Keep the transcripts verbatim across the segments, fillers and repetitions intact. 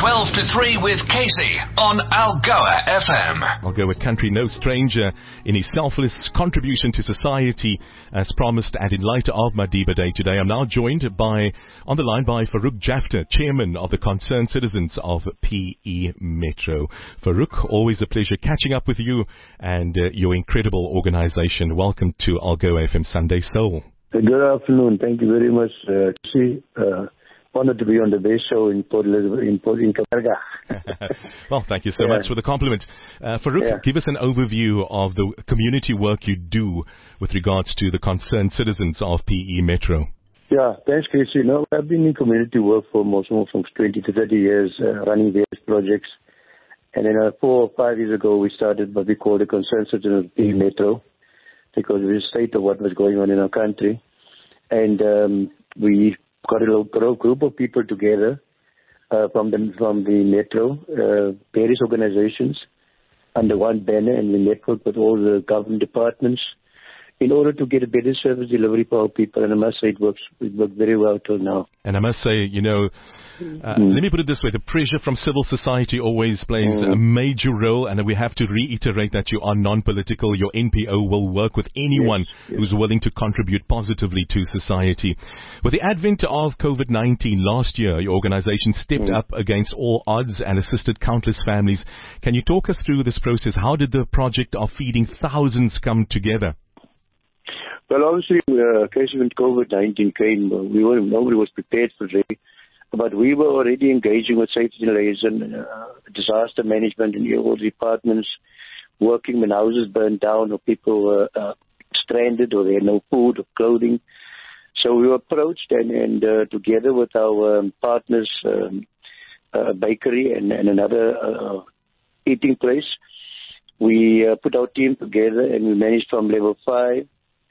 twelve to three with Casey on Algoa F M. Algoa Country, no stranger in his selfless contribution to society, as promised. And in light of Madiba Day today, I'm now joined by, on the line by Farouk Jafta, Chairman of the Concerned Citizens of P E Metro. Farouk, always a pleasure catching up with you and uh, your incredible organization. Welcome to Algoa F M Sunday Soul. Good afternoon. Thank you very much. Uh, see, uh, honored to be on the base show in Port Elizabeth, in Port in Kavarga. Well, thank you so yeah. much for the compliment. Uh, Farouk, yeah. give us an overview of the community work you do with regards to the Concerned Citizens of P E Metro. Yeah, thanks, Casey. No, I've been in community work for most of from twenty to thirty years, uh, running various projects. And then uh, four or five years ago, we started what we call the Concerned Citizens of P E Metro, because we state of what was going on in our country. And um, we got a little group of people together uh, from the from the Metro, uh, various organizations under one banner, and we networked with all the government departments in order to get a better service delivery for our people. And I must say it works, it worked very well till now. And I must say, you know, Uh, mm. let me put it this way, the pressure from civil society always plays mm. a major role, and we have to reiterate that you are non-political. Your N P O will work with anyone yes, yes. who's willing to contribute positively to society. With the advent of COVID nineteen last year, your organization stepped mm. up against all odds and assisted countless families. Can you talk us through this process? How did the project of feeding thousands come together? Well, obviously, uh, when COVID nineteen came, uh, we were, nobody was prepared for it. But we were already engaging with safety and liaison, uh, disaster management in all departments, working when houses burned down or people were uh, stranded or they had no food or clothing. So we were approached and, and uh, together with our um, partners, um, uh, bakery and, and another uh, eating place, we uh, put our team together and we managed from level five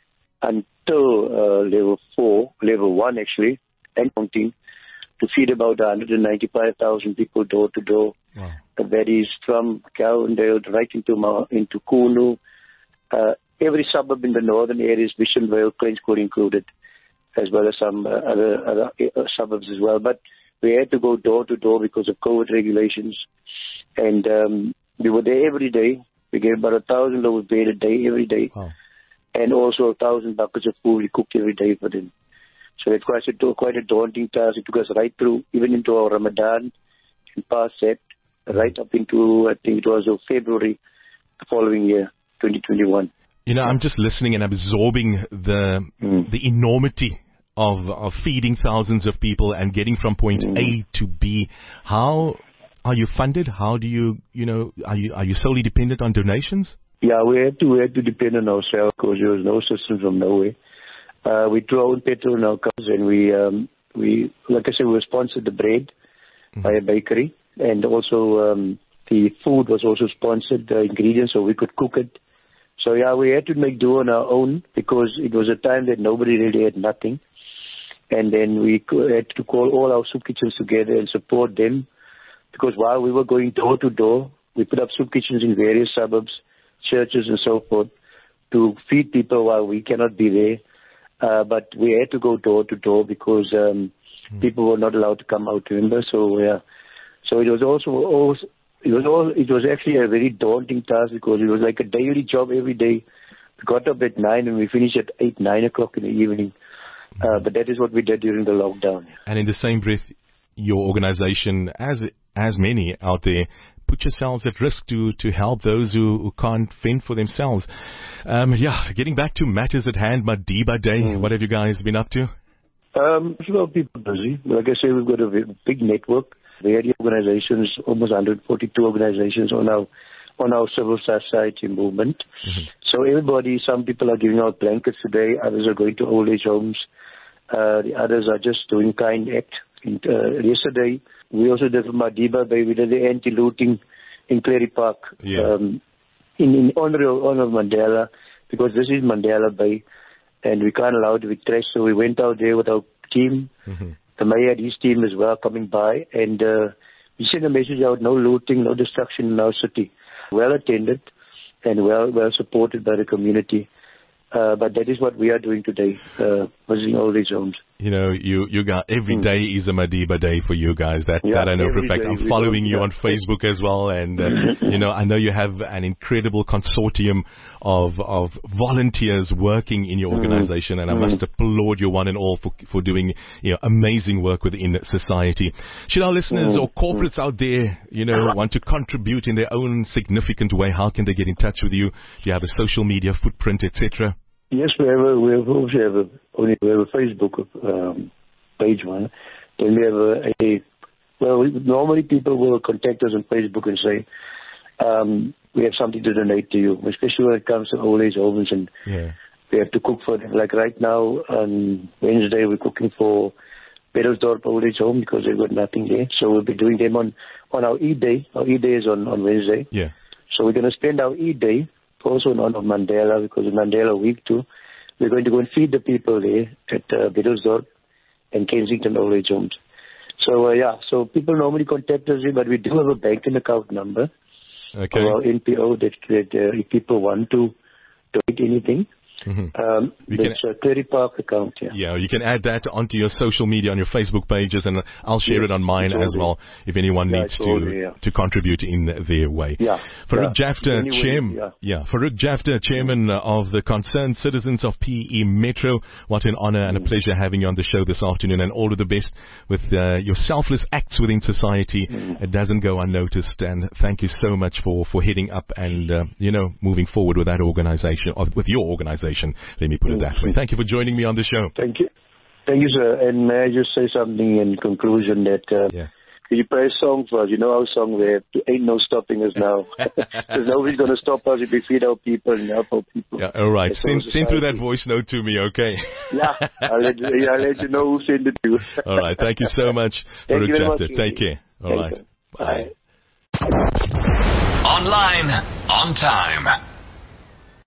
until uh, level four, level one actually, and counting, to feed about one hundred ninety-five thousand people door to door. Wow. Uh, that is from Cowendale right into Ma- into Kunu, uh, every suburb in the northern areas, Visionvale, Cranchcourt included, as well as some uh, other, other uh, suburbs as well. But we had to go door to door because of COVID regulations, and um, we were there every day. We gave about a thousand loaves of bread a day every day, wow. and also a thousand buckets of food we cooked every day for them. So it's quite a, quite a daunting task. It took us right through, even into our Ramadan and past that, right up into, I think it was February the following year, twenty twenty-one. You know, I'm just listening and absorbing the mm. the enormity of, of feeding thousands of people and getting from point mm. A to B. How are you funded? How do you, you know, are you are you solely dependent on donations? Yeah, we had to, we had to depend on ourselves because there was no assistance from nowhere. Uh, we drew our own petrol in our cars, and we, um, we, like I said, we sponsored the bread mm-hmm. by a bakery, and also um, the food was also sponsored, the ingredients, so we could cook it. So yeah, we had to make do on our own because it was a time that nobody really had nothing, and then we had to call all our soup kitchens together and support them, because while we were going door to door, we put up soup kitchens in various suburbs, churches, and so forth to feed people while we cannot be there. Uh, but we had to go door to door because um, mm. people were not allowed to come out, remember? So, yeah. So it was also, also it was all, it was actually a very daunting task because it was like a daily job every day. We got up at nine and we finished at eight, nine o'clock in the evening. Uh, but that is what we did during the lockdown. And in the same breath, your organization, as as many out there, put yourselves at risk to, to help those who, who can't fend for themselves. Um, yeah, getting back to matters at hand, Madiba Day, mm. what have you guys been up to? Um, a lot of people busy. Like I say, we've got a big network, various organizations, almost one hundred forty-two organizations on our on our civil society movement. Mm-hmm. So everybody, some people are giving out blankets today, others are going to old age homes, uh, the others are just doing kind act. In, uh, yesterday, we also did Madiba Day. We did the anti-looting in Clary Park yeah. um, in, in honor of, honor of Mandela, because this is Mandela Bay, and we can't allow it to be trashed. So we went out there with our team, mm-hmm. the mayor and his team as well coming by, and uh, we sent a message out: no looting, no destruction in our city. Well attended and well well supported by the community. Uh, but that is what we are doing today, uh, visiting all these homes. You know, you, you got, every day is a Madiba day for you guys. That, Yeah, that I know for a every fact. day I'm we following go- you yeah. on Facebook as well. And, uh, you know, I know you have an incredible consortium of, of volunteers working in your organization. And I must applaud you one and all for, for doing, you know, amazing work within society. Should our listeners or corporates out there, you know, want to contribute in their own significant way, how can they get in touch with you? Do you have a social media footprint, et cetera? Yes, we have a, we have, we have a, only we have a Facebook um, page one. Then we have a, a well, we, normally people will contact us on Facebook and say, um, we have something to donate to you, especially when it comes to old age homes and Yeah. we have to cook for them. Like right now on Wednesday, we're cooking for Bedelsdorp Old Age Home because they've got nothing there. So we'll be doing them on, on our E-Day. Our E-Day is on, on Wednesday. Yeah. So we're going to spend our E-Day also on on Mandela, because of Mandela Week too. We're going to go and feed the people there at uh, Bedelsdorp and Kensington Old Age Homes. So, uh, yeah, so people normally contact us here, but we do have a banking account number Okay. of our N P O that, that uh, if people want to donate anything, Mm-hmm. um, We can- that's a thirty Park account, yeah. Yeah, you can add that onto your social media, on your Facebook pages, and I'll share Yeah, it on mine it's all as well if anyone Yeah, needs it's all to there, yeah. to contribute in their way. Yeah, Farouk yeah. Jafta, Anyway, Chairman, yeah. yeah, Farouk Jafta, Chairman of the Concerned Citizens of P E Metro. What an honor and a pleasure having you on the show this afternoon, and all of the best with uh, your selfless acts within society. It doesn't go unnoticed, and thank you so much for, for heading up and, uh, you know, moving forward with that organization, or with your organization, let me put it that way. Thank you for joining me on the show. Thank you. Thank you, sir. And may I just say something in conclusion that uh, Yeah. can you play a song for us? You know our song where there ain't no stopping us now. Because nobody's going to stop us if we feed our people and help our people. Yeah, all right. That's Send, our send through that society. voice note to me, okay? Yeah, I'll let, you, yeah, I'll let you know who sent it to you. All right. Thank you so much, Thank Farouk you very much, Jafta. Take Eddie. care. All Thank right. you. Bye. Online, on time.